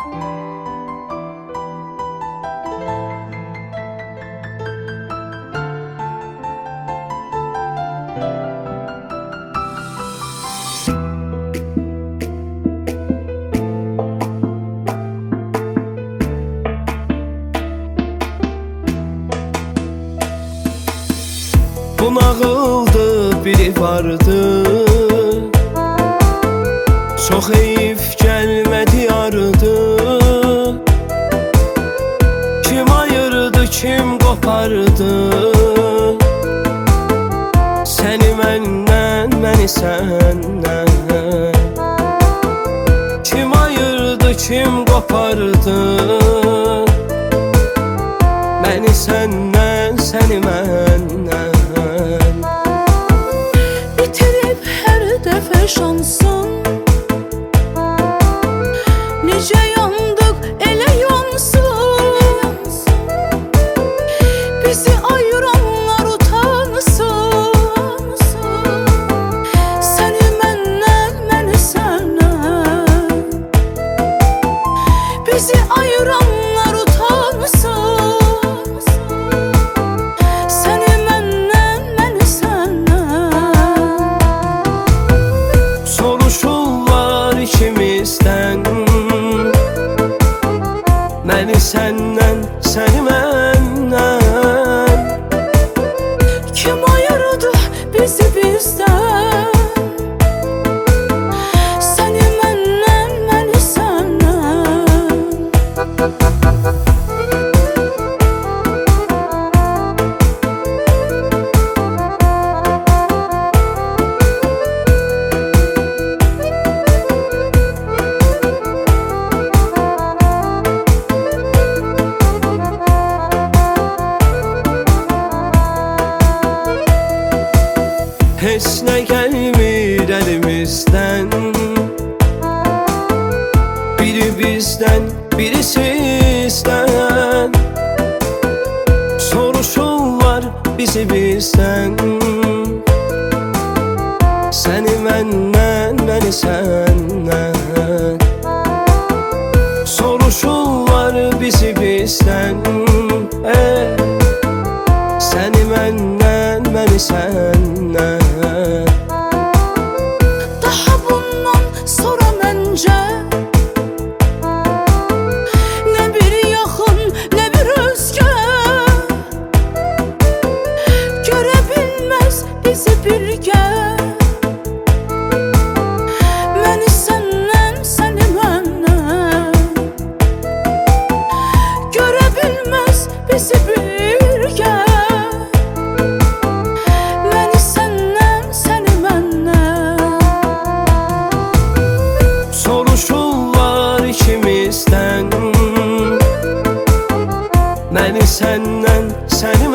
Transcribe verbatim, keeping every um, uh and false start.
Bu nağıldı biri vardı, çok heyif gelmedi yardı. Kim ayırdı, kim kopardı, seni məndən, məni səndən. Kim ayırdı, kim kopardı, məni səndən, səni məndən. Bitirib hər dəfə şansın, necə yandıq elə yansın. Bizi ayıranlar utansın, səni məndən, məni səndən. Bizi ayıranlar utansın, səni məndən, məni səndən. Soruşurlar ikimizdən, məni səndən, səni məndən. Kim ayırdı bizi bizdən, səni məndən, məni səndən. Heç nə gəlmir əlimizdən, biri bizdən, biri sizdən. Soruşurlar bizi bizdən, səni məndən, məni səndən. Soruşurlar bizi bizdən, ey, səni məndən, məni səndən. Daha bundan sonra məncə nə bir yaxın, nə bir özgə görə bilməz bizi birgə. Məni səndən, səni məndən görə bilməz bizi birgə. Məni səndən, səni məndən. Soruşurlar ikimizdən, məni səndən, səni